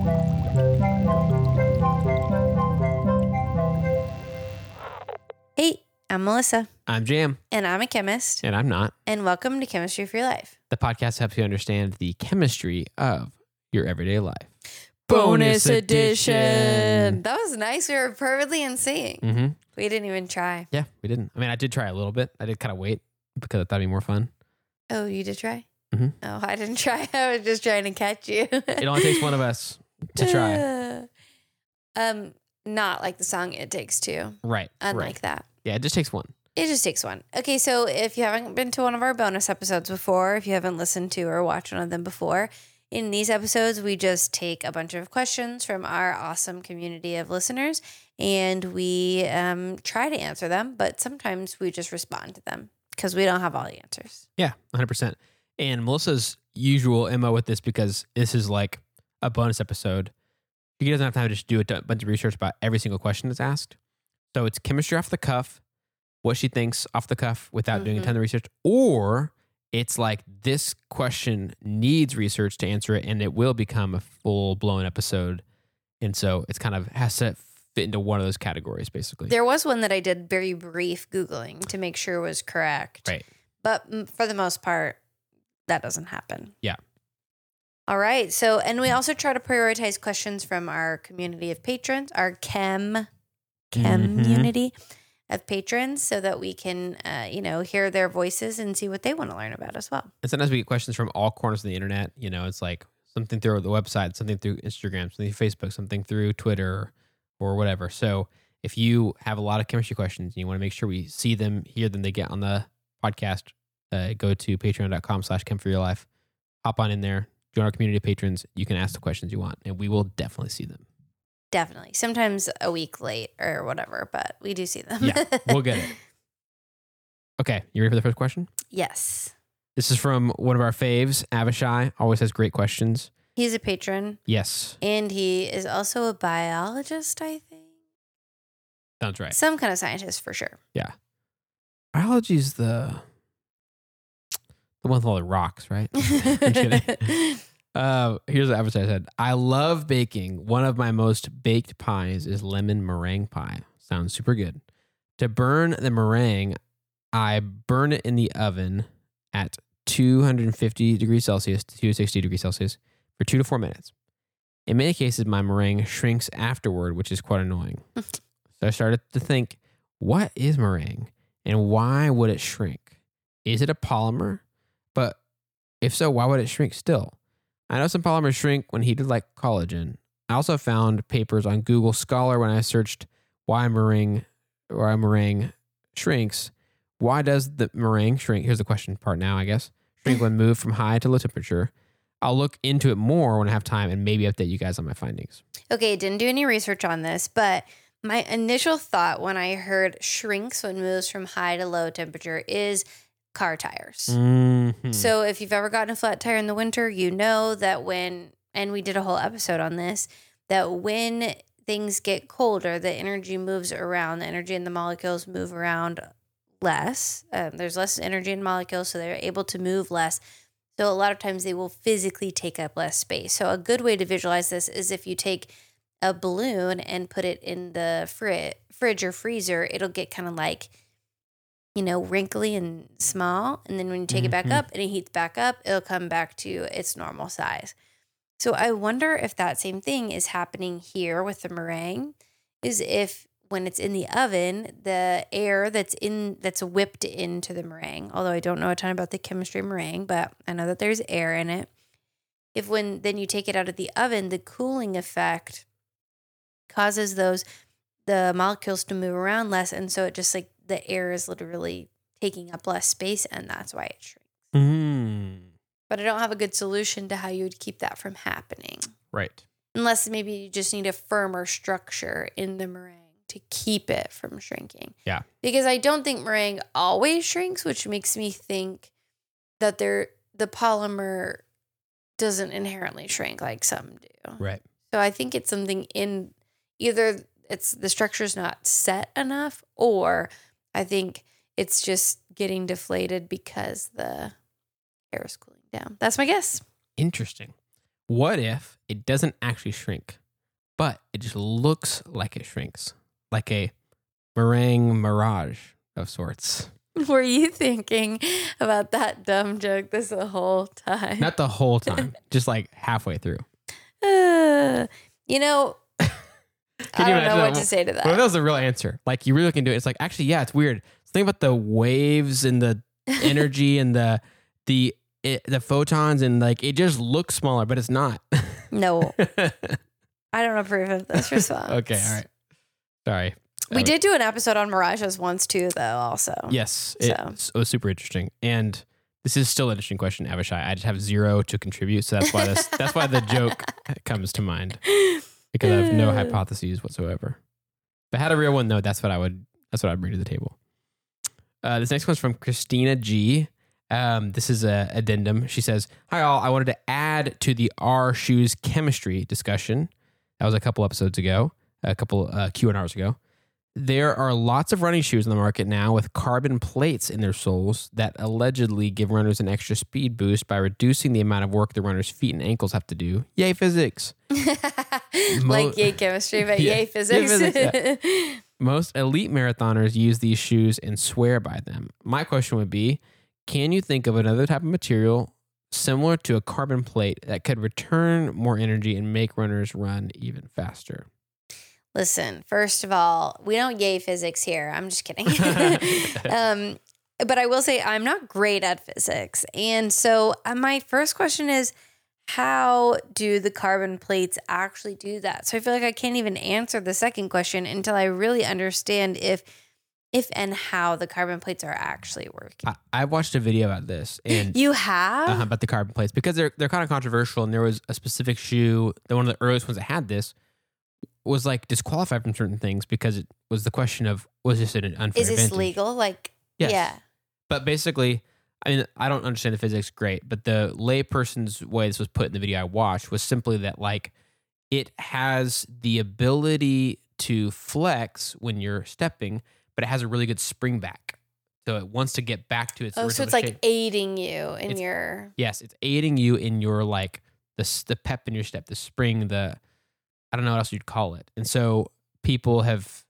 Hey, I'm Melissa. I'm Jam. And I'm a chemist. And I'm not. And welcome to Chemistry for Your Life. The podcast helps you understand the chemistry of your everyday life. Bonus edition. That was nice. We were perfectly in sync. Mm-hmm. We didn't even try. Yeah, we didn't. I mean, I did try a little bit. I did kind of wait because I thought it'd be more fun. Oh, you did try? Mm-hmm. Oh, I didn't try. I was just trying to catch you. It only takes one of us to try. Not like the song It Takes Two. Right. Unlike that. Yeah, it just takes one. It just takes one. Okay, so if you haven't been to one of our bonus episodes before, if you haven't listened to or watched one of them before, in these episodes, we just take a bunch of questions from our awesome community of listeners and we try to answer them, but sometimes we just respond to them because we don't have all the answers. Yeah, 100%. And Melissa's usual MO with this, because this is like a bonus episode, she doesn't have time to just do a bunch of research about every single question that's asked. So it's chemistry off the cuff, what she thinks off the cuff without doing a ton of research, or it's like this question needs research to answer it and it will become a full-blown episode. And so it's kind of has to fit into one of those categories, basically. There was one that I did very brief Googling to make sure was correct. Right. But for the most part, that doesn't happen. Yeah. All right. So, and we also try to prioritize questions from our community of patrons, our community of patrons, so that we can, hear their voices and see what they want to learn about as well. And sometimes we get questions from all corners of the internet. You know, it's like something through the website, something through Instagram, something through Facebook, something through Twitter or whatever. So if you have a lot of chemistry questions and you want to make sure we see them, hear them, they get on the podcast, go to patreon.com/chemforyourlife, hop on in there, join our community of patrons. You can ask the questions you want and we will definitely see them. Definitely. Sometimes a week late or whatever, but we do see them. Yeah, we'll get it. Okay, you ready for the first question? Yes. This is from one of our faves, Avishai. Always has great questions. He's a patron. Yes. And he is also a biologist, I think. Sounds right. Some kind of scientist for sure. Yeah. Biology is the one with all the rocks, right? I'm kidding. Here's what Avishai said. I love baking. One of my most baked pies is lemon meringue pie. Sounds super good. To burn the meringue, I burn it in the oven at 250 degrees Celsius to 260 degrees Celsius for 2 to 4 minutes. In many cases, my meringue shrinks afterward, which is quite annoying. So I started to think, what is meringue and why would it shrink? Is it a polymer? But if so, why would it shrink still? I know some polymers shrink when heated like collagen. I also found papers on Google Scholar when I searched why meringue shrinks. Why does the meringue shrink? Here's the question part now, I guess. Shrink when moved from high to low temperature. I'll look into it more when I have time and maybe update you guys on my findings. Okay, didn't do any research on this, but my initial thought when I heard shrinks when moves from high to low temperature is car tires. Mm-hmm. So if you've ever gotten a flat tire in the winter, you know that and we did a whole episode on this, that when things get colder, the energy moves around, the energy in the molecules move around less. There's less energy in molecules, so they're able to move less. So a lot of times they will physically take up less space. So a good way to visualize this is if you take a balloon and put it in the fridge or freezer, it'll get kind of like, wrinkly and small. And then when you take it back up and it heats back up, it'll come back to its normal size. So I wonder if that same thing is happening here with the meringue, is if when it's in the oven, the air that's whipped into the meringue, although I don't know a ton about the chemistry of meringue, but I know that there's air in it. If when then you take it out of the oven, the cooling effect causes the molecules to move around less. And so it just like the air is literally taking up less space and that's why it shrinks. But I don't have a good solution to how you would keep that from happening. Right. Unless maybe you just need a firmer structure in the meringue to keep it from shrinking. Yeah. Because I don't think meringue always shrinks, which makes me think that the polymer doesn't inherently shrink like some do. Right. So I think it's something in either it's the structure's not set enough, or I think it's just getting deflated because the air is cooling down. That's my guess. Interesting. What if it doesn't actually shrink, but it just looks like it shrinks, like a meringue mirage of sorts? Were you thinking about that dumb joke this the whole time? Not the whole time, just like halfway through. You know, I don't know what to say to that. Well, that was the real answer. Like, you really can do it. It's like, actually, yeah, it's weird. Think about the waves and the energy and the photons, and like, it just looks smaller, but it's not. No, I don't approve of this response. Okay, all right. Sorry. We did do an episode on mirages once too, though. Also, yes, it was super interesting, and this is still an interesting question, Avishai. I just have zero to contribute, so that's why that's why the joke comes to mind, because I have no hypotheses whatsoever. If I had a real one, though, that's what I'd bring to the table. This next one's from Christina G. This is a addendum. She says, "Hi all, I wanted to add to the R shoes chemistry discussion. That was a couple episodes ago, a couple Q&Rs ago. There are lots of running shoes on the market now with carbon plates in their soles that allegedly give runners an extra speed boost by reducing the amount of work the runner's feet and ankles have to do. Yay, physics." Like yay chemistry, but yay physics. Yay physics, yeah. Most elite marathoners use these shoes and swear by them. My question would be, can you think of another type of material similar to a carbon plate that could return more energy and make runners run even faster? Listen, first of all, we don't yay physics here. I'm just kidding. But I will say I'm not great at physics. And so my first question is, how do the carbon plates actually do that? So I feel like I can't even answer the second question until I really understand if and how the carbon plates are actually working. I watched a video about this. And you have? About the carbon plates, because they're kind of controversial, and there was a specific shoe, one of the earliest ones that had this, was like disqualified from certain things because it was the question of, was this an unfair Is this advantage? legal? Like, yes. Yeah. But basically, I mean, I don't understand the physics great, but the layperson's way this was put in the video I watched was simply that, like, it has the ability to flex when you're stepping, but it has a really good spring back. So it wants to get back to its original so it's shape. like aiding you in your... Yes, it's aiding you in your, like, the pep in your step, the spring, I don't know what else you'd call it. And so people have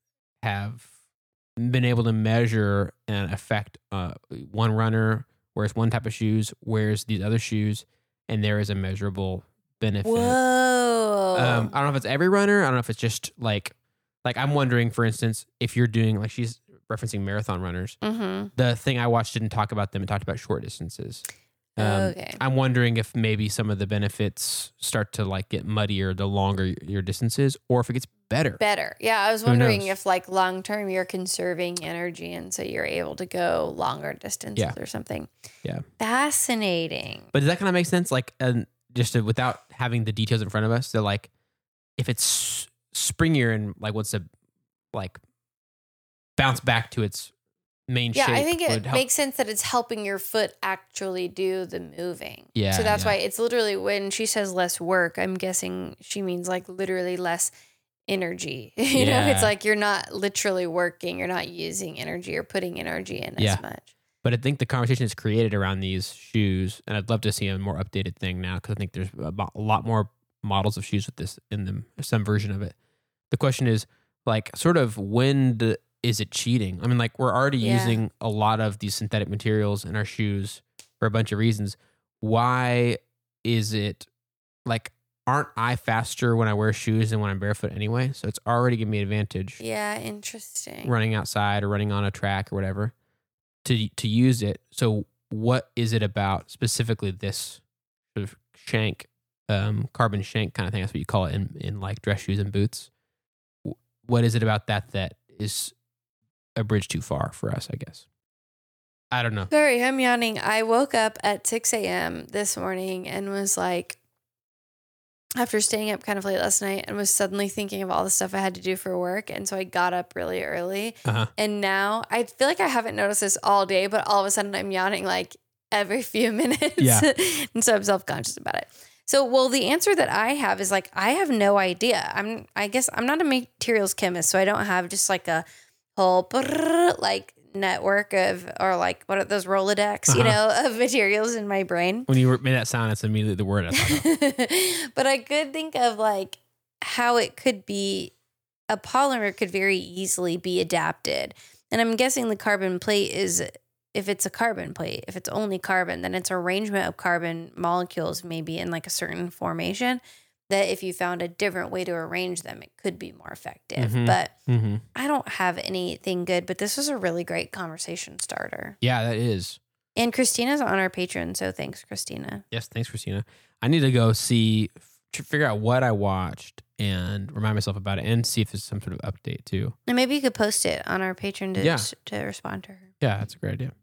been able to measure and affect one runner wears one type of shoes, wears these other shoes, and there is a measurable benefit. Whoa. I don't know if it's every runner. I don't know if it's just like I'm wondering, for instance, if you're doing, like, she's referencing marathon runners. Mm-hmm. The thing I watched didn't talk about them. It talked about short distances. Okay. I'm wondering if maybe some of the benefits start to, like, get muddier the longer your distance is, or if it gets better. Yeah, I was wondering knows? if, like, long term you're conserving energy and so you're able to go longer distances or something. Yeah. Fascinating. But does that kind of make sense? Like, without having the details in front of us, they're like, if it's springier and, like, wants to, like, bounce back to its main shape. Yeah, I think it makes sense that it's helping your foot actually do the moving. Yeah. So that's why it's literally, when she says less work, I'm guessing she means, like, literally less energy. You know, it's like you're not literally working, you're not using energy or putting energy in as much. But I think the conversation is created around these shoes, and I'd love to see a more updated thing now, because I think there's a lot more models of shoes with this in them, some version of it. The question is, like, sort of when is it cheating? I mean, like, we're already using a lot of these synthetic materials in our shoes for a bunch of reasons. Why is it, like, aren't I faster when I wear shoes than when I'm barefoot anyway? So it's already giving me an advantage. Yeah, interesting. Running outside or running on a track or whatever to use it. So what is it about specifically this sort of shank, carbon shank kind of thing? That's what you call it in like dress shoes and boots. What is it about that is a bridge too far for us, I guess? I don't know. Sorry, I'm yawning. I woke up at 6 a.m. this morning and was like, after staying up kind of late last night, and was suddenly thinking of all the stuff I had to do for work. And so I got up really early. Uh-huh. And now I feel like I haven't noticed this all day, but all of a sudden I'm yawning like every few minutes. Yeah. And so I'm self-conscious about it. So, well, the answer that I have is, like, I have no idea. I guess I'm not a materials chemist, so I don't have just like a whole like network or like what are those Rolodex, of materials in my brain. When you made that sound, that's immediately the word I thought of. But I could think of like how it could be a polymer could very easily be adapted. And I'm guessing the carbon plate is, if it's a carbon plate, if it's only carbon, then it's arrangement of carbon molecules maybe in like a certain formation that if you found a different way to arrange them, it could be more effective. But I don't have anything good, but this was a really great conversation starter. Yeah, that is. And Christina's on our Patreon, so thanks, Christina. Yes, thanks, Christina. I need to go figure out what I watched and remind myself about it and see if there's some sort of update too. And maybe you could post it on our Patreon to respond to her. Yeah, that's a great idea.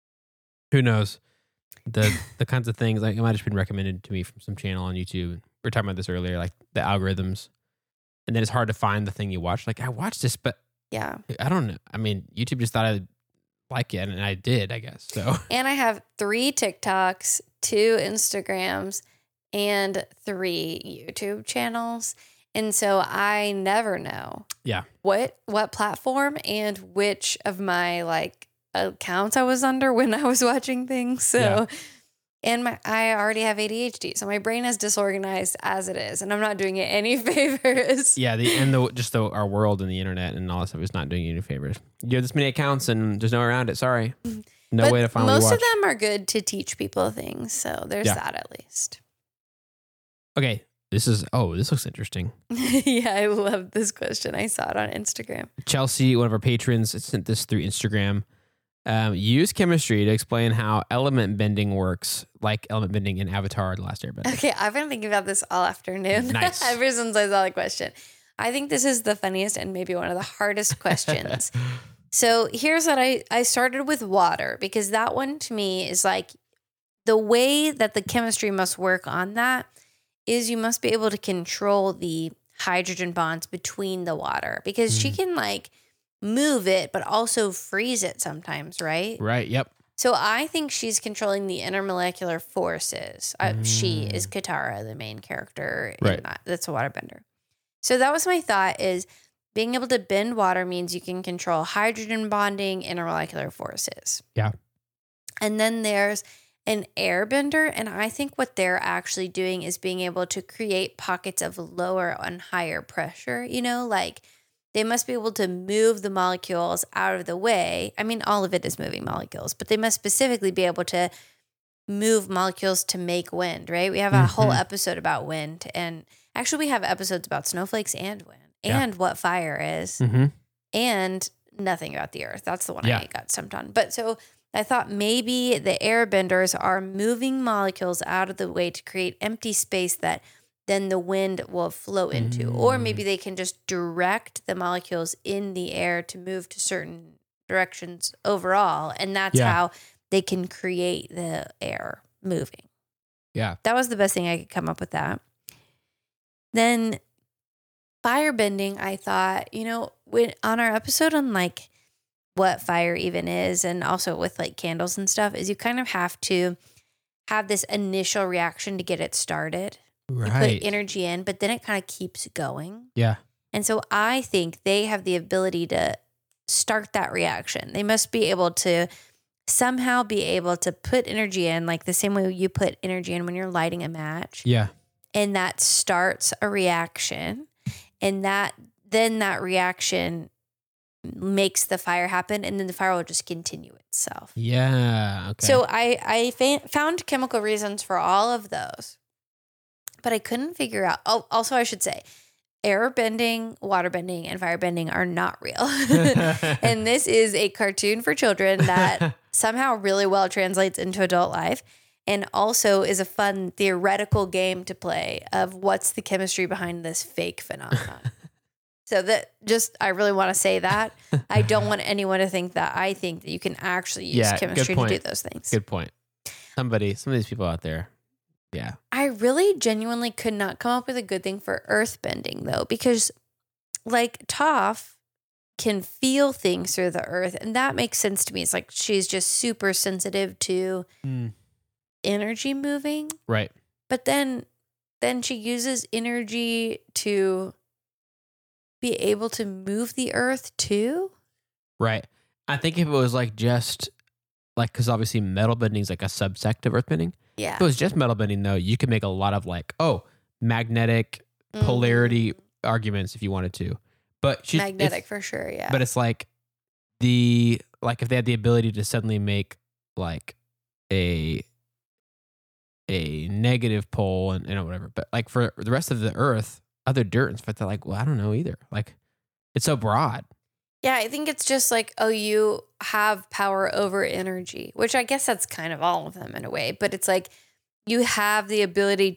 Who knows? The kinds of things, like it might have been recommended to me from some channel on YouTube. We were talking about this earlier, like the algorithms. And then it's hard to find the thing you watch. Like, I watched this, but yeah, I don't know. I mean, YouTube just thought I'd like it, and I did, I guess. So. And I have 3 TikToks, 2 Instagrams, and 3 YouTube channels. And so I never know what platform and which of my like accounts I was under when I was watching things. So and I already have ADHD, so my brain is disorganized as it is, and I'm not doing it any favors. Yeah, our world and the internet and all that stuff is not doing you any favors. You have this many accounts and there's no way around it. Sorry. No way to find what you watch. Most of them are good to teach people things, so there's that at least. Okay. This looks interesting. Yeah, I love this question. I saw it on Instagram. Chelsea, one of our patrons, sent this through Instagram. Use chemistry to explain how element bending works, like element bending in Avatar: The Last Airbender. Okay, I've been thinking about this all afternoon. Nice. Ever since I saw the question. I think this is the funniest and maybe one of the hardest questions. So here's what I started with water, because that one to me is like the way that the chemistry must work on that is you must be able to control the hydrogen bonds between the water, because she can like move it, but also freeze it sometimes, right? Right. Yep. So I think she's controlling the intermolecular forces. She is Katara, the main character. Right. That's a waterbender. So that was my thought, is being able to bend water means you can control hydrogen bonding, intermolecular forces. Yeah. And then there's an airbender, and I think what they're actually doing is being able to create pockets of lower and higher pressure, like they must be able to move the molecules out of the way. I mean, all of it is moving molecules, but they must specifically be able to move molecules to make wind, right? We have a whole episode about wind, and actually we have episodes about snowflakes and wind and what fire is and nothing about the earth. That's the one I got stumped on. But so I thought maybe the airbenders are moving molecules out of the way to create empty space that then the wind will flow into. Or maybe they can just direct the molecules in the air to move to certain directions overall. And that's how they can create the air moving. Yeah. That was the best thing I could come up with that. Then firebending, I thought, when on our episode on like what fire even is, and also with like candles and stuff, is you kind of have to have this initial reaction to get it started. Right. You put energy in, but then it kind of keeps going. Yeah. And so I think they have the ability to start that reaction. They must be able to somehow be able to put energy in, like the same way you put energy in when you're lighting a match. Yeah. And that starts a reaction. And that reaction makes the fire happen, and then the fire will just continue itself. Yeah. Okay. So I found chemical reasons for all of those, but I couldn't figure out. Oh, also I should say, air bending, water bending, and fire bending are not real. And this is a cartoon for children that somehow really well translates into adult life, and also is a fun theoretical game to play of what's the chemistry behind this fake phenomenon. So I really want to say that. I don't want anyone to think that I think that you can actually use chemistry to do those things. Good point. Some of these people out there. Yeah. I really genuinely could not come up with a good thing for earth bending though, because like Toph can feel things through the earth, and that makes sense to me. It's like she's just super sensitive to energy moving. Right. But then she uses energy to be able to move the earth too. Right. I think if it was like just like, because obviously metal bending is like a subsect of earth bending. Yeah. If it was just metal bending though, you could make a lot of like, magnetic polarity arguments if you wanted to. But magnetic for sure, yeah. But it's like if they had the ability to suddenly make like a negative pole and whatever. But like for the rest of the earth, other dirt and stuff, they're like, well, I don't know either. Like it's so broad. Yeah, I think it's just like, you have power over energy, which I guess that's kind of all of them in a way. But it's like you have the ability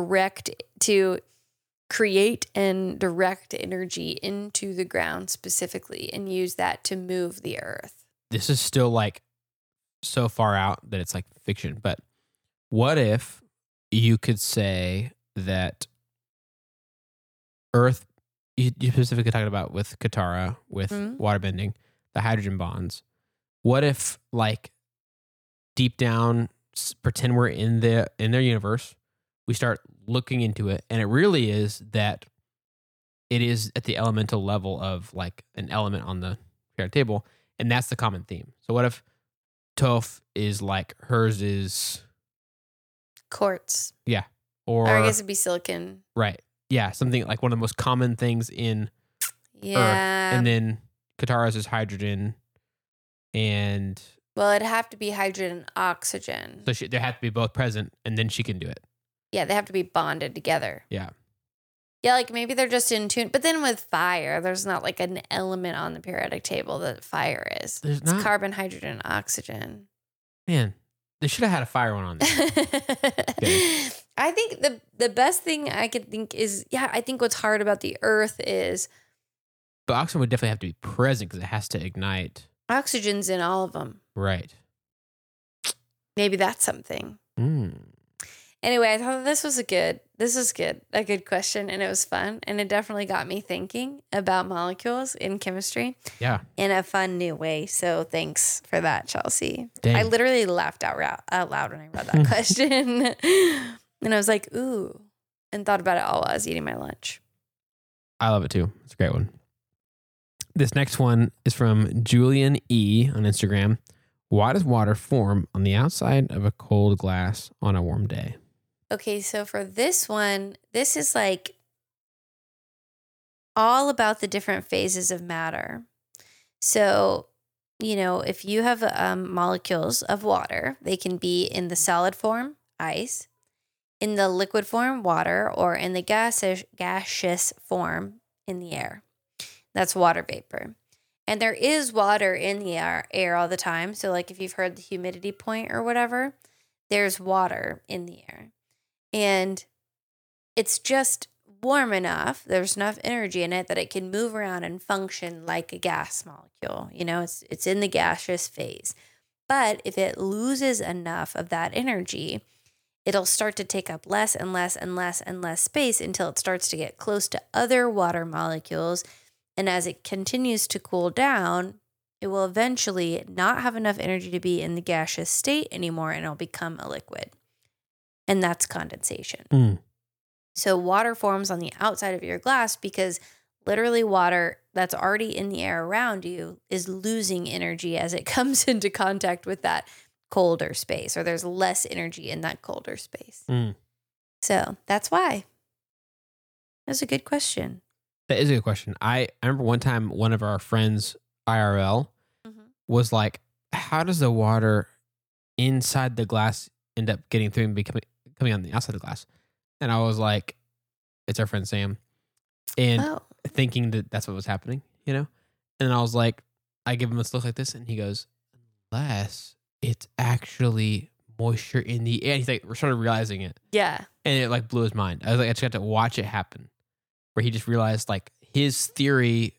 to create and direct energy into the ground specifically and use that to move the earth. This is still like so far out that it's like fiction. But what if you could say that Earth, you specifically talking about with Katara, with waterbending, the hydrogen bonds. What if like deep down, pretend we're in their universe, we start looking into it, and it really is that it is at the elemental level of like an element on the periodic table, and that's the common theme. So what if Toph is like hers is quartz? Yeah. Or I guess it'd be silicon. Right. Yeah, something like one of the most common things in Yeah. Earth. And then Katara's is hydrogen, and well, it'd have to be hydrogen and oxygen. So they have to be both present, and then she can do it. Yeah, they have to be bonded together. Yeah. Yeah, like maybe they're just in tune. But then with fire, there's not like an element on the periodic table that fire is. There's it's not. Carbon, hydrogen, and oxygen. Man, they should have had a fire one on there. Okay. I think the best thing I could think is, I think what's hard about the Earth is... But oxygen would definitely have to be present because it has to ignite. Oxygen's in all of them. Right. Maybe that's something. Anyway, I thought this was a good question, and it was fun, and it definitely got me thinking about molecules in chemistry. Yeah. In a fun new way. So thanks for that, Chelsea. Dang. I literally laughed out loud when I read that question. And I was like, ooh, and thought about it all while I was eating my lunch. I love it too. It's a great one. This next one is from Julian E on Instagram. Why does water form on the outside of a cold glass on a warm day? Okay, so for this one, this is like all about the different phases of matter. So, if you have molecules of water, they can be in the solid form, ice, in the liquid form, water, or in the gaseous form, in the air. That's water vapor. And there is water in the air all the time. So like if you've heard the humidity point or whatever, there's water in the air. And it's just warm enough, there's enough energy in it that it can move around and function like a gas molecule. It's in the gaseous phase. But if it loses enough of that energy, it'll start to take up less and less and less and less space until it starts to get close to other water molecules. And as it continues to cool down, it will eventually not have enough energy to be in the gaseous state anymore, and it'll become a liquid. And that's condensation. So water forms on the outside of your glass because literally water that's already in the air around you is losing energy as it comes into contact with that colder space, or there's less energy in that colder space. So that's why. That's a good question. That is a good question. I remember one time one of our friends IRL was like, how does the water inside the glass end up getting through and coming on the outside of the glass? And I was like, it's our friend Sam. And thinking that that's what was happening, And I was like, I give him a look like this, and he goes, unless it's actually moisture in the air. He's like, we're sort of realizing it. Yeah. And it like blew his mind. I was like, I just got to watch it happen. Where he just realized like his theory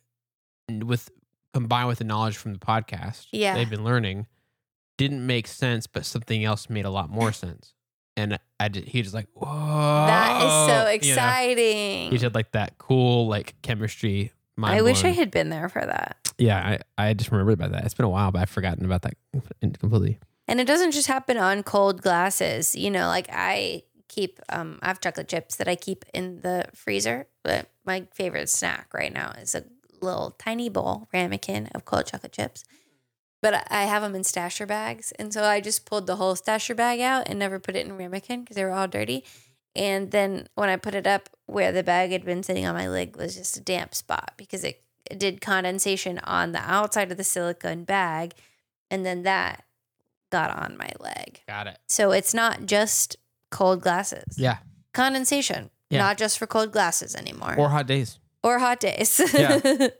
combined with the knowledge from the podcast they've been learning didn't make sense, but something else made a lot more sense. And he was like, whoa. That is so exciting. He had like that cool like chemistry mind. I wish I had been there for that. Yeah, I just remembered about that. It's been a while, but I've forgotten about that completely. And it doesn't just happen on cold glasses. Like I have chocolate chips that I keep in the freezer, but my favorite snack right now is a little tiny bowl, ramekin of cold chocolate chips. But I have them in stasher bags. And so I just pulled the whole stasher bag out and never put it in ramekin because they were all dirty. And then when I put it up, where the bag had been sitting on my leg was just a damp spot because it did condensation on the outside of the silicone bag. And then that got on my leg. Got it. So it's not just cold glasses. Yeah. Condensation. Yeah. Not just for cold glasses anymore. Or hot days. Or hot days. Yeah.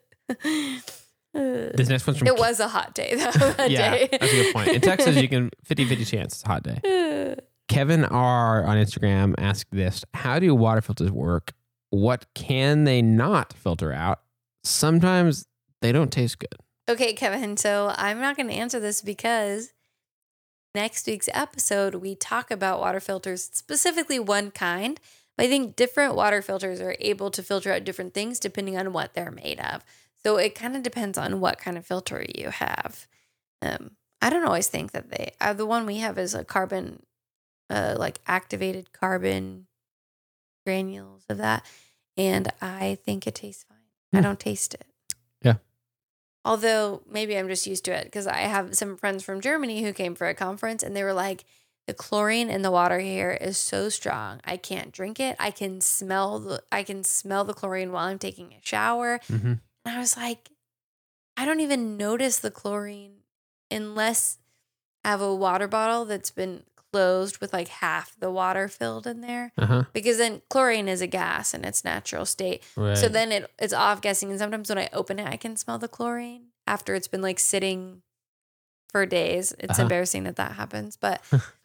This next one's from It was a hot day, though. That yeah, day. that's a good point. In Texas, you can 50-50 chance it's a hot day. Kevin R on Instagram asked this: how do water filters work? What can they not filter out? Sometimes they don't taste good. Okay, Kevin. So I'm not going to answer this because next week's episode, we talk about water filters, specifically one kind. But I think different water filters are able to filter out different things depending on what they're made of. So it kind of depends on what kind of filter you have. I don't always think that they the one we have is a carbon, like activated carbon granules of that. And I think it tastes fine. I don't taste it. Yeah. Although maybe I'm just used to it because I have some friends from Germany who came for a conference and they were like, the chlorine in the water here is so strong. I can't drink it. I can smell the chlorine while I'm taking a shower. Mm-hmm. And I was like, I don't even notice the chlorine unless I have a water bottle that's been closed with like half the water filled in there. Uh-huh. Because then chlorine is a gas in its natural state. Right. So then it's off-gassing. And sometimes when I open it, I can smell the chlorine after it's been like sitting for days. It's embarrassing that happens. But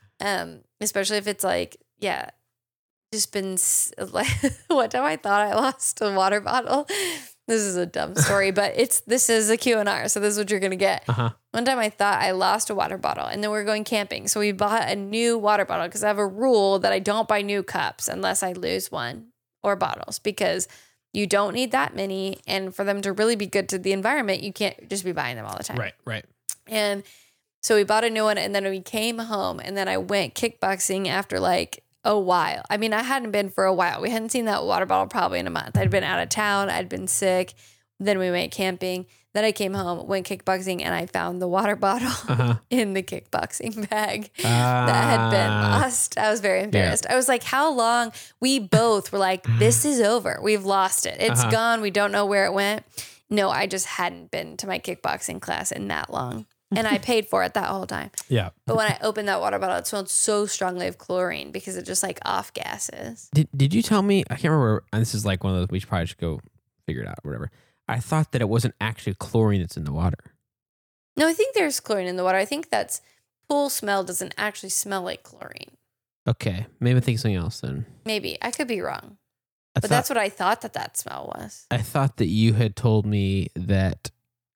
especially if it's like, yeah, just been like, one time I thought I lost a water bottle. This is a dumb story, but this is a Q&R, so this is what you're going to get. Uh-huh. One time I thought I lost a water bottle, and then we were going camping. So we bought a new water bottle because I have a rule that I don't buy new cups unless I lose one or bottles because you don't need that many. And for them to really be good to the environment, you can't just be buying them all the time. Right. And so we bought a new one, and then we came home, and then I went kickboxing after like a while. I mean, I hadn't been for a while. We hadn't seen that water bottle probably in a month. I'd been out of town. I'd been sick. Then we went camping. Then I came home, went kickboxing, and I found the water bottle in the kickboxing bag that had been lost. I was very embarrassed. Yeah. I was like, how long? We both were like, this is over. We've lost it. It's gone. We don't know where it went. No, I just hadn't been to my kickboxing class in that long. And I paid for it that whole time. Yeah. But when I opened that water bottle, it smelled so strongly of chlorine because it just like off gases. Did you tell me? I can't remember. And this is like one of those, we should probably just go figure it out or whatever. I thought that it wasn't actually chlorine that's in the water. No, I think there's chlorine in the water. I think that's pool smell doesn't actually smell like chlorine. Okay. Maybe I think something else then. Maybe. I could be wrong. But that's what I thought that smell was. I thought that you had told me that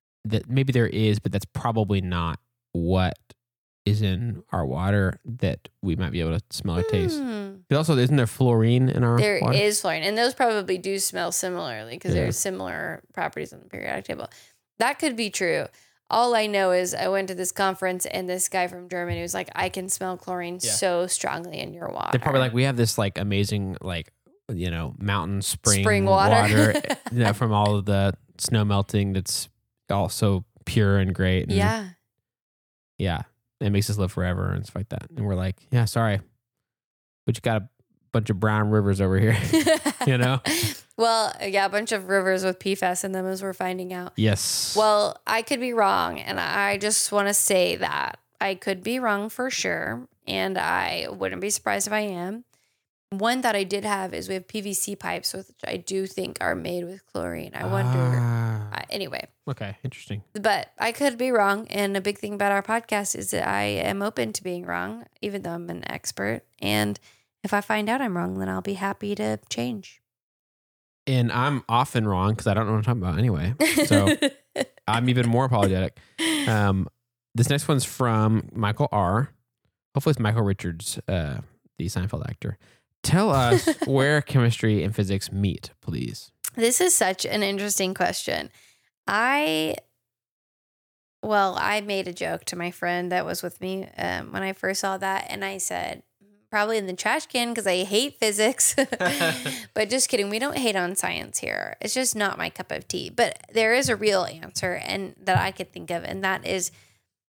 maybe there is, but that's probably not what is in our water that we might be able to smell or taste. But also, isn't there fluorine in our water? There is fluorine, and those probably do smell similarly because there's similar properties on the periodic table. That could be true. All I know is I went to this conference, and this guy from Germany was like, I can smell chlorine so strongly in your water. They're probably like, we have this like amazing like, mountain spring water from all of the snow melting that's also pure and great. And yeah, it makes us live forever and stuff like that. And we're like, yeah, sorry, but you got a bunch of brown rivers over here. Well, yeah, a bunch of rivers with PFAS in them, as we're finding out. Yes. Well, I could be wrong, and I just want to say that I could be wrong for sure, and I wouldn't be surprised if I am. One that I did have is we have PVC pipes, which I do think are made with chlorine. I wonder. Anyway. Okay, interesting. But I could be wrong. And a big thing about our podcast is that I am open to being wrong, even though I'm an expert. And if I find out I'm wrong, then I'll be happy to change. And I'm often wrong because I don't know what I'm talking about anyway. So I'm even more apologetic. This next one's from Michael R. Hopefully it's Michael Richards, the Seinfeld actor. Tell us where chemistry and physics meet, please. This is such an interesting question. I made a joke to my friend that was with me when I first saw that, and I said, probably in the trash can because I hate physics. But just kidding. We don't hate on science here. It's just not my cup of tea. But there is a real answer and that I could think of, and that is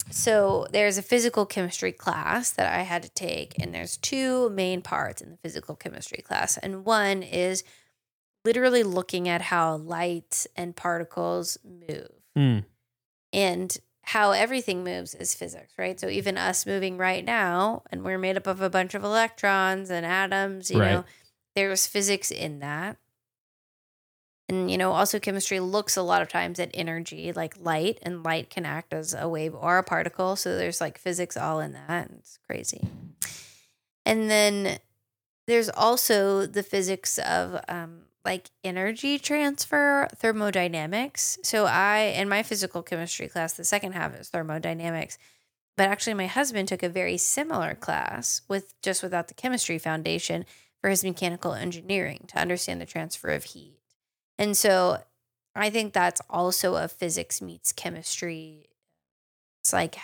So there's a physical chemistry class that I had to take, and there's two main parts in the physical chemistry class. And one is literally looking at how light and particles move. Mm. And how everything moves is physics, right? So even us moving right now, and we're made up of a bunch of electrons and atoms, you know, there's physics in that. And, you know, also chemistry looks a lot of times at energy, like light, and light can act as a wave or a particle. So there's like physics all in that. It's crazy. And then there's also the physics of like energy transfer, thermodynamics. So in my physical chemistry class, the second half is thermodynamics. But actually my husband took a very similar class without the chemistry foundation for his mechanical engineering to understand the transfer of heat. And so I think that's also a physics meets chemistry. It's like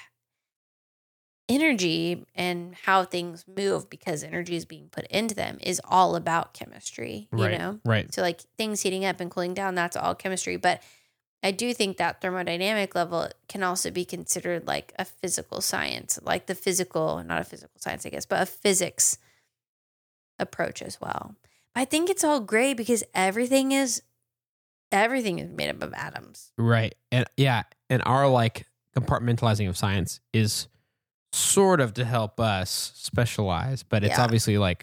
energy and how things move because energy is being put into them is all about chemistry, you know? Right. So like things heating up and cooling down, that's all chemistry. But I do think that thermodynamic level can also be considered like a physical science, like the physical, not a physical science, I guess, but a physics approach as well. I think it's all great because everything is made up of atoms. Right. And yeah, and our like compartmentalizing of science is sort of to help us specialize, but it's obviously like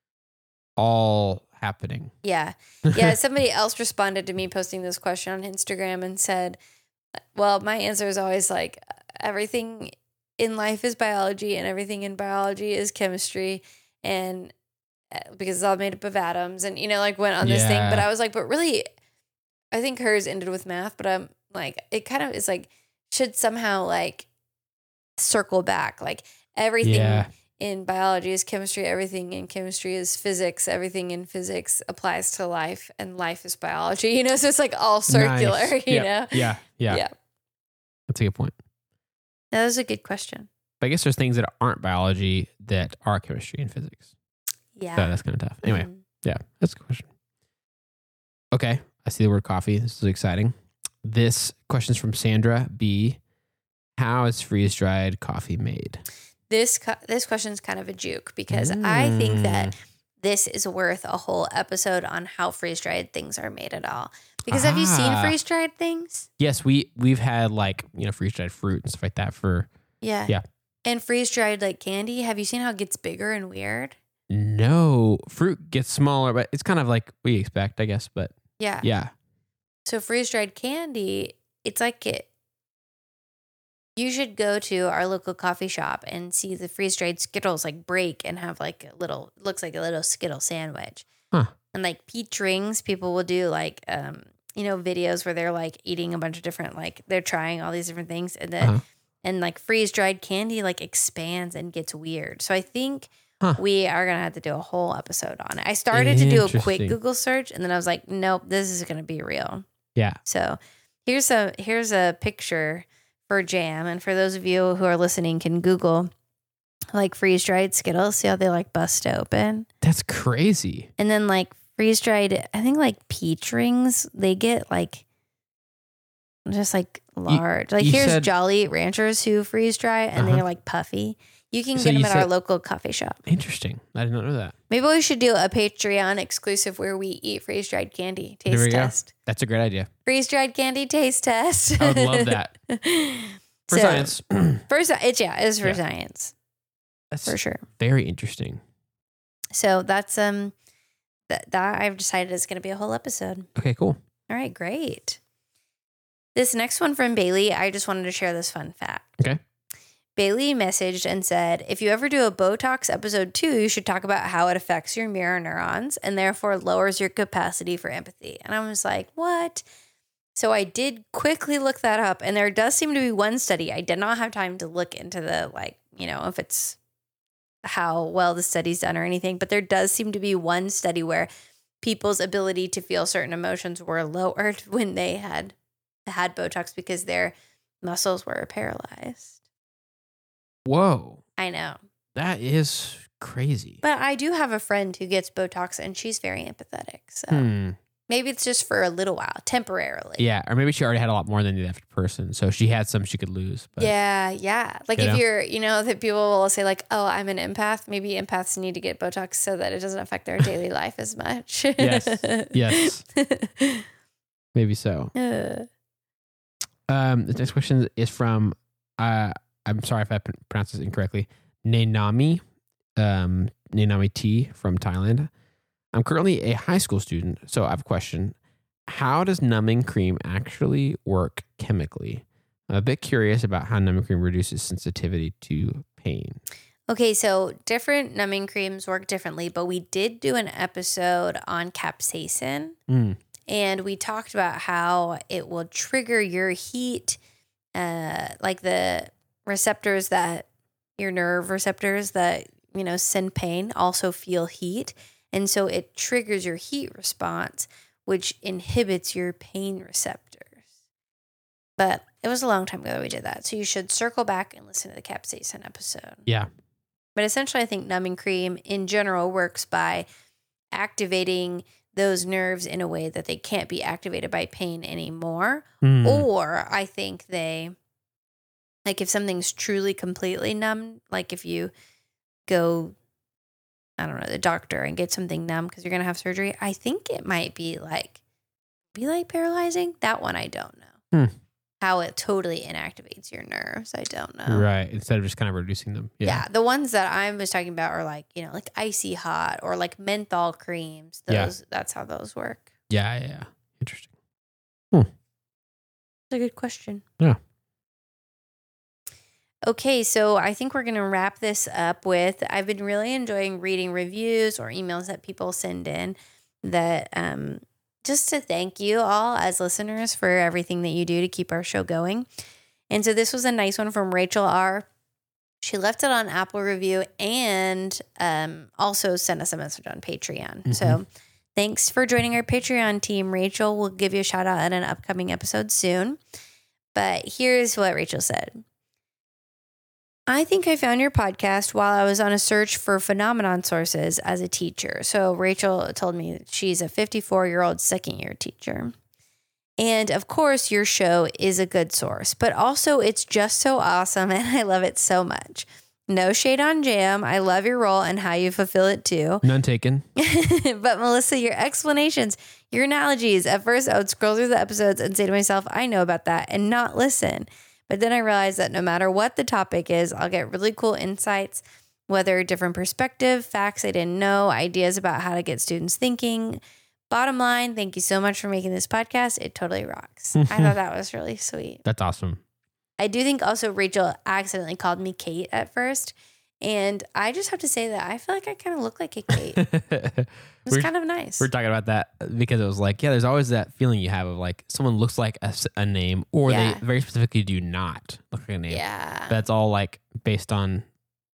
all happening. Yeah. Yeah. Somebody else responded to me posting this question on Instagram and said, well, my answer is always like everything in life is biology and everything in biology is chemistry. And because it's all made up of atoms and, you know, like went on this thing, but I was like, but really, I think hers ended with math, but I'm like, it kind of is like, should somehow like circle back. Like everything in biology is chemistry. Everything in chemistry is physics. Everything in physics applies to life and life is biology, you know? So it's like all circular, you know? Yeah. That's a good point. That was a good question. But I guess there's things that aren't biology that are chemistry and physics. Yeah. So that's kind of tough. Anyway, yeah, that's a good question. Okay. I see the word coffee. This is exciting. This question's from Sandra B. How is freeze-dried coffee made? This question's kind of a juke because I think that this is worth a whole episode on how freeze-dried things are made at all. Because have you seen freeze-dried things? Yes, we've had like, you know, freeze-dried fruit and stuff like that for Yeah. And freeze-dried like candy. Have you seen how it gets bigger and weird? No, fruit gets smaller, but it's kind of like we expect, I guess, but yeah. So freeze-dried candy, it's like you should go to our local coffee shop and see the freeze-dried Skittles like break and have like looks like a little Skittle sandwich. Huh. And like peach rings, people will do like, you know, videos where they're like eating a bunch of different, like they're trying all these different things. And then, and like freeze-dried candy like expands and gets weird. So I think we are going to have to do a whole episode on it. I started to do a quick Google search and then I was like, nope, this is going to be real. Yeah. So here's a picture for jam. And for those of you who are listening can Google like freeze-dried Skittles. See how they like bust open? That's crazy. And then like freeze-dried, I think like peach rings, they get like just like large. Like here's Jolly Ranchers who freeze dry and they're like puffy. You can get them at our local coffee shop. Interesting. I did not know that. Maybe we should do a Patreon exclusive where we eat freeze-dried candy taste test. Go. That's a great idea. Freeze-dried candy taste test. I would love that. For science. It's for science. That's for sure. Very interesting. So that's that I've decided is going to be a whole episode. Okay, cool. All right, great. This next one from Bailey, I just wanted to share this fun fact. Okay. Bailey messaged and said, if you ever do a Botox episode 2, you should talk about how it affects your mirror neurons and therefore lowers your capacity for empathy. And I was like, what? So I did quickly look that up. And there does seem to be one study. I did not have time to look into the, like, you know, if it's how well the study's done or anything. But there does seem to be one study where people's ability to feel certain emotions were lowered when they had Botox because their muscles were paralyzed. Whoa. I know. That is crazy. But I do have a friend who gets Botox and she's very empathetic. So Maybe it's just for a little while, temporarily. Yeah, or maybe she already had a lot more than the average person, so she had some she could lose. But, Yeah. Like You if know? you're, that people will say like, oh, I'm an empath. Maybe empaths need to get Botox so that it doesn't affect their daily life as much. Yes. Maybe so. The next question is from, I'm sorry if I pronounced this incorrectly, Nainami T from Thailand. I'm currently a high school student, so I have a question. How does numbing cream actually work chemically? I'm a bit curious about how numbing cream reduces sensitivity to pain. Okay, so different numbing creams work differently, but we did do an episode on capsaicin. And we talked about how it will trigger your heat, like the receptors that your nerve receptors that, send pain also feel heat. And so it triggers your heat response, which inhibits your pain receptors. But it was a long time ago that we did that. So you should circle back and listen to the capsaicin episode. Yeah. But essentially, I think numbing cream in general works by activating those nerves in a way that they can't be activated by pain anymore. Or I think like if something's truly completely numb, like if you go, I don't know, the doctor and get something numb because you're going to have surgery, I think it might be like paralyzing. That one I don't know. How it totally inactivates your nerves, I don't know. Right. Instead of just kind of reducing them. Yeah. The ones that I was talking about are like, like icy hot or like menthol creams. That's how those work. Yeah. Interesting. That's a good question. Yeah. Okay, so I think we're going to wrap this up with, I've been really enjoying reading reviews or emails that people send in that just to thank you all as listeners for everything that you do to keep our show going. And so this was a nice one from Rachel R. She left it on Apple Review and also sent us a message on Patreon. So thanks for joining our Patreon team, Rachel. We'll give you a shout out at an upcoming episode soon. But here's what Rachel said. I think I found your podcast while I was on a search for phenomenon sources as a teacher. So Rachel told me that she's a 54-year-old second-year teacher. And of course, your show is a good source, but also it's just so awesome and I love it so much. No shade on Jam. I love your role and how you fulfill it too. None taken. But Melissa, your explanations, your analogies, at first I would scroll through the episodes and say to myself, I know about that and not listen. But then I realized that no matter what the topic is, I'll get really cool insights, whether different perspective, facts I didn't know, ideas about how to get students thinking. Bottom line, thank you so much for making this podcast. It totally rocks. I thought that was really sweet. That's awesome. I do think also Rachel accidentally called me Kate at first. And I just have to say that I feel like I kind of look like a Kate. It's kind of nice. We're talking about that because it was like, there's always that feeling you have of like someone looks like a name or they very specifically do not look like a name. Yeah. That's all like based on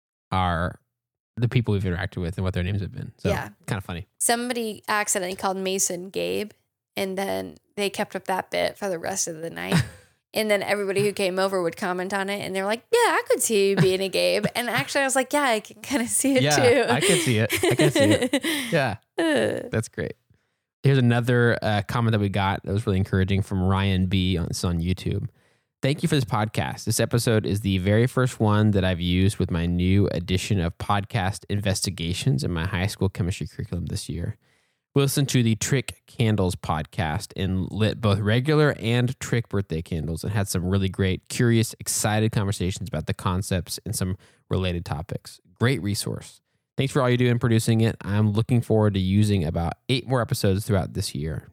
the people we've interacted with and what their names have been. So kind of funny. Somebody accidentally called Mason Gabe and then they kept up that bit for the rest of the night. And then everybody who came over would comment on it and they're like, yeah, I could see you being a Gabe. And actually I was like, yeah, I can kind of see it too. I can see it. Yeah. That's great. Here's another comment that we got that was really encouraging from Ryan B. on YouTube. Thank you for this podcast. This episode is the very first one that I've used with my new edition of podcast investigations in my high school chemistry curriculum this year. We listened to the Trick Candles podcast and lit both regular and Trick birthday candles and had some really great, curious, excited conversations about the concepts and some related topics. Great resource. Thanks for all you do in producing it. I'm looking forward to using about 8 more episodes throughout this year.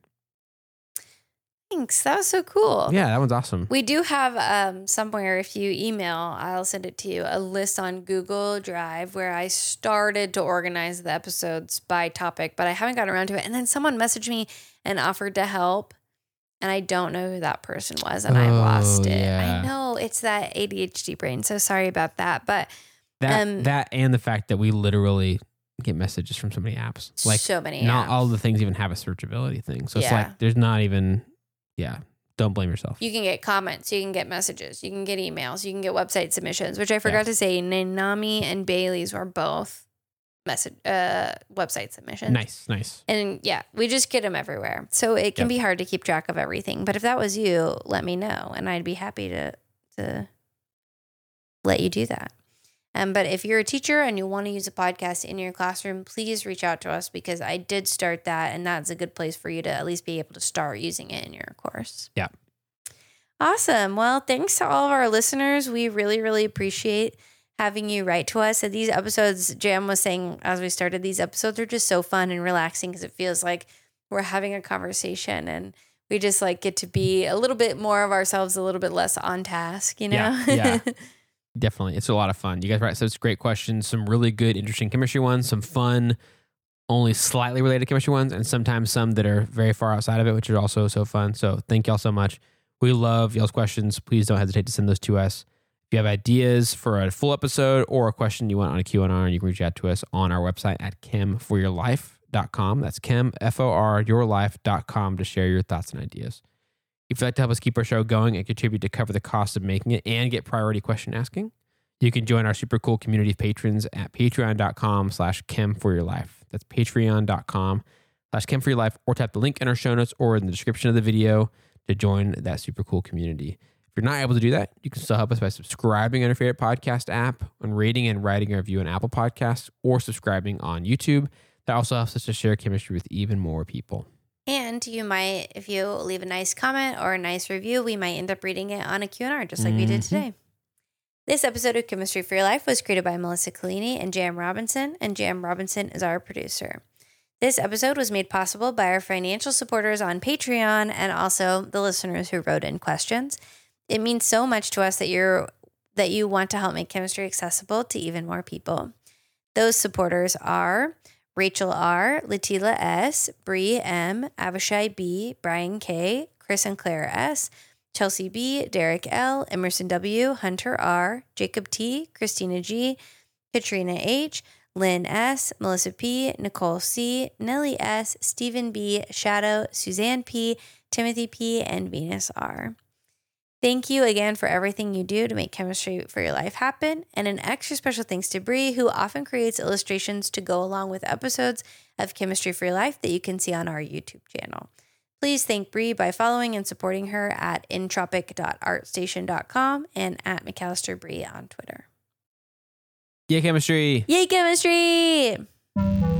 Thanks. That was so cool. Yeah, that one's awesome. We do have somewhere, if you email, I'll send it to you, a list on Google Drive where I started to organize the episodes by topic, but I haven't gotten around to it. And then someone messaged me and offered to help. And I don't know who that person was and I lost it. Yeah. I know it's that ADHD brain. So sorry about that. But that and the fact that we literally get messages from so many apps. Like so many not apps. all the things even have a searchability thing. So it's like there's not even don't blame yourself. You can get comments, you can get messages, you can get emails, you can get website submissions, which I forgot to say, Nainami and Bailey's were both website submissions. Nice. And yeah, we just get them everywhere. So it can be hard to keep track of everything. But if that was you, let me know. And I'd be happy to let you do that. But if you're a teacher and you want to use a podcast in your classroom, please reach out to us because I did start that. And that's a good place for you to at least be able to start using it in your course. Yeah. Awesome. Well, thanks to all of our listeners. We really, really appreciate having you write to us. And these episodes, Jam was saying as we started, these episodes are just so fun and relaxing because it feels like we're having a conversation and we just like get to be a little bit more of ourselves, a little bit less on task, you know? Yeah. Definitely. It's a lot of fun. You guys write such great questions, some really good, interesting chemistry ones, some fun, only slightly related chemistry ones, and sometimes some that are very far outside of it, which are also so fun. So thank y'all so much. We love y'all's questions. Please don't hesitate to send those to us. If you have ideas for a full episode or a question you want on a Q&R, you can reach out to us on our website at chemforyourlife.com. That's chemforyourlife.com to share your thoughts and ideas. If you'd like to help us keep our show going and contribute to cover the cost of making it and get priority question asking, you can join our super cool community of patrons at patreon.com/chemforyourlife. That's patreon.com/chemforyourlife, or tap the link in our show notes or in the description of the video to join that super cool community. If you're not able to do that, you can still help us by subscribing on your favorite podcast app and rating and writing a review on Apple Podcasts or subscribing on YouTube. That also helps us to share chemistry with even more people. And you might, if you leave a nice comment or a nice review, we might end up reading it on a Q&R just like we did today. This episode of Chemistry for Your Life was created by Melissa Collini and Jam Robinson, and Jam Robinson is our producer. This episode was made possible by our financial supporters on Patreon and also the listeners who wrote in questions. It means so much to us that you want to help make chemistry accessible to even more people. Those supporters are Rachel R., Latila S., Bree M., Avishai B., Brian K., Chris and Claire S., Chelsea B., Derek L., Emerson W., Hunter R., Jacob T., Christina G., Katrina H., Lynn S., Melissa P., Nicole C., Nellie S., Stephen B., Shadow, Suzanne P., Timothy P., and Venus R. Thank you again for everything you do to make Chemistry for Your Life happen, and an extra special thanks to Bree, who often creates illustrations to go along with episodes of Chemistry for Your Life that you can see on our YouTube channel. Please thank Bree by following and supporting her at intropic.artstation.com and at McAllisterBree on Twitter. Yay, chemistry! Yay, chemistry!